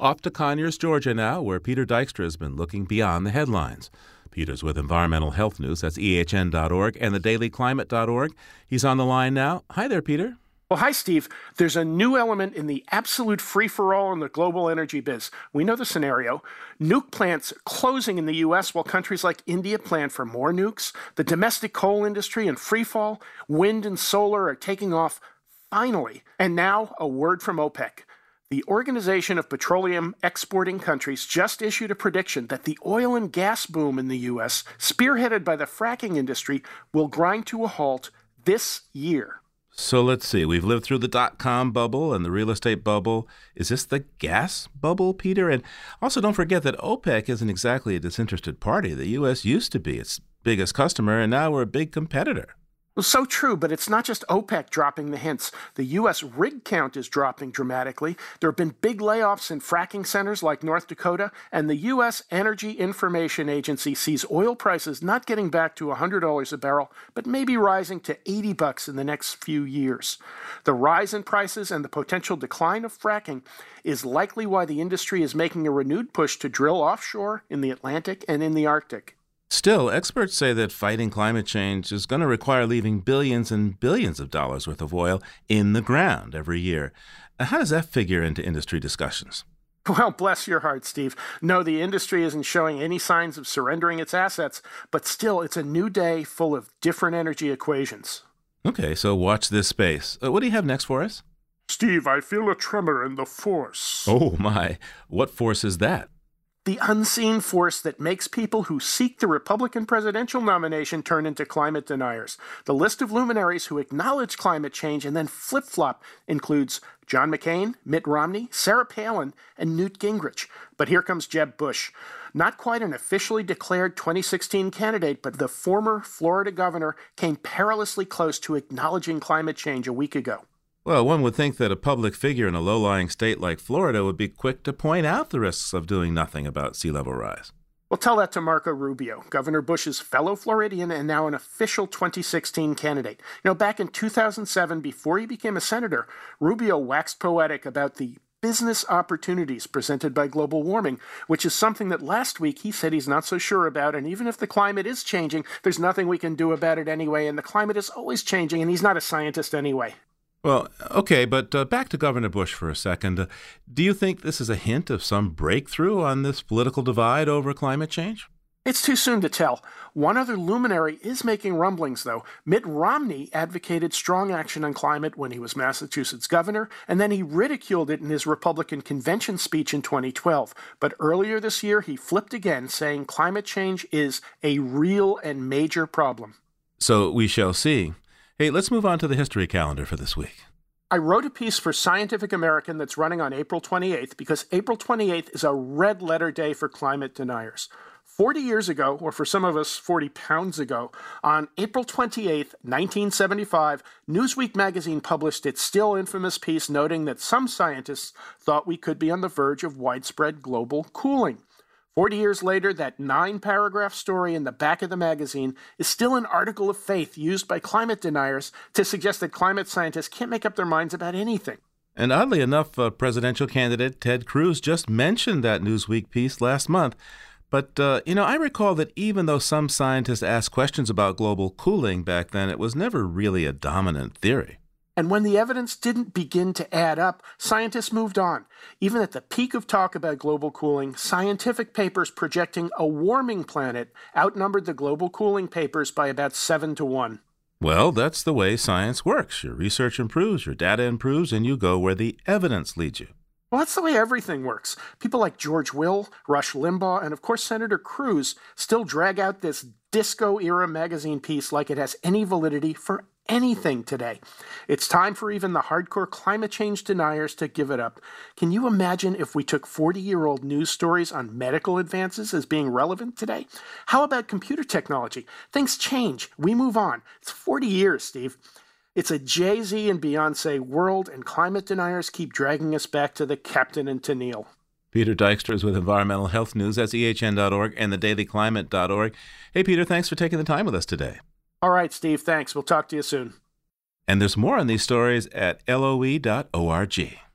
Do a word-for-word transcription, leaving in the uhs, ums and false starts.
Off to Conyers, Georgia now, where Peter Dykstra has been looking beyond the headlines. Peter's with Environmental Health News, that's E H N dot org, and the daily climate dot org. He's on the line now. Hi there, Peter. Well, hi, Steve. There's a new element in the absolute free-for-all in the global energy biz. We know the scenario. Nuke plants closing in the U S while countries like India plan for more nukes. The domestic coal industry in free fall. Wind and solar are taking off, finally. And now, a word from OPEC. The Organization of Petroleum Exporting Countries just issued a prediction that the oil and gas boom in the U S, spearheaded by the fracking industry, will grind to a halt this year. So let's see. We've lived through the dot-com bubble and the real estate bubble. Is this the gas bubble, Peter? And also don't forget that OPEC isn't exactly a disinterested party. The U S used to be its biggest customer, and now we're a big competitor. Well, so true, but it's not just OPEC dropping the hints. The U S rig count is dropping dramatically. There have been big layoffs in fracking centers like North Dakota, and the U S Energy Information Agency sees oil prices not getting back to one hundred dollars a barrel, but maybe rising to eighty bucks in the next few years. The rise in prices and the potential decline of fracking is likely why the industry is making a renewed push to drill offshore in the Atlantic and in the Arctic. Still, experts say that fighting climate change is going to require leaving billions and billions of dollars worth of oil in the ground every year. How does that figure into industry discussions? Well, bless your heart, Steve. No, the industry isn't showing any signs of surrendering its assets, but still, it's a new day full of different energy equations. Okay, so watch this space. Uh, what do you have next for us? Steve, I feel a tremor in the force. Oh, my. What force is that? The unseen force that makes people who seek the Republican presidential nomination turn into climate deniers. The list of luminaries who acknowledge climate change and then flip-flop includes John McCain, Mitt Romney, Sarah Palin, and Newt Gingrich. But here comes Jeb Bush. Not quite an officially declared twenty sixteen candidate, but the former Florida governor came perilously close to acknowledging climate change a week ago. Well, one would think that a public figure in a low-lying state like Florida would be quick to point out the risks of doing nothing about sea level rise. Well, tell that to Marco Rubio, Governor Bush's fellow Floridian and now an official twenty sixteen candidate. You know, back in two thousand seven, before he became a senator, Rubio waxed poetic about the business opportunities presented by global warming, which is something that last week he said he's not so sure about. And even if the climate is changing, there's nothing we can do about it anyway. And the climate is always changing, and he's not a scientist anyway. Well, okay, but uh, back to Governor Bush for a second. Uh, do you think this is a hint of some breakthrough on this political divide over climate change? It's too soon to tell. One other luminary is making rumblings, though. Mitt Romney advocated strong action on climate when he was Massachusetts governor, and then he ridiculed it in his Republican convention speech in twenty twelve. But earlier this year, he flipped again, saying climate change is a real and major problem. So we shall see. Hey, let's move on to the history calendar for this week. I wrote a piece for Scientific American that's running on April twenty-eighth because April twenty-eighth is a red letter day for climate deniers. Forty years ago, or for some of us, forty pounds ago, on April twenty-eighth, nineteen seventy-five, Newsweek magazine published its still infamous piece noting that some scientists thought we could be on the verge of widespread global cooling. Forty years later, that nine-paragraph story in the back of the magazine is still an article of faith used by climate deniers to suggest that climate scientists can't make up their minds about anything. And oddly enough, uh, presidential candidate Ted Cruz just mentioned that Newsweek piece last month. But, uh, you know, I recall that even though some scientists asked questions about global cooling back then, it was never really a dominant theory. And when the evidence didn't begin to add up, scientists moved on. Even at the peak of talk about global cooling, scientific papers projecting a warming planet outnumbered the global cooling papers by about seven to one. Well, that's the way science works. Your research improves, your data improves, and you go where the evidence leads you. Well, that's the way everything works. People like George Will, Rush Limbaugh, and of course Senator Cruz still drag out this disco-era magazine piece like it has any validity for anything today. It's time for even the hardcore climate change deniers to give it up. Can you imagine if we took forty-year-old news stories on medical advances as being relevant today? How about computer technology? Things change. We move on. It's forty years, Steve. It's a Jay-Z and Beyonce world, and climate deniers keep dragging us back to the Captain and Tennille. Peter Dykstra is with Environmental Health News. That's E H N dot org and the daily climate dot org. Hey, Peter, thanks for taking the time with us today. All right, Steve, thanks. We'll talk to you soon. And there's more on these stories at L O E dot org.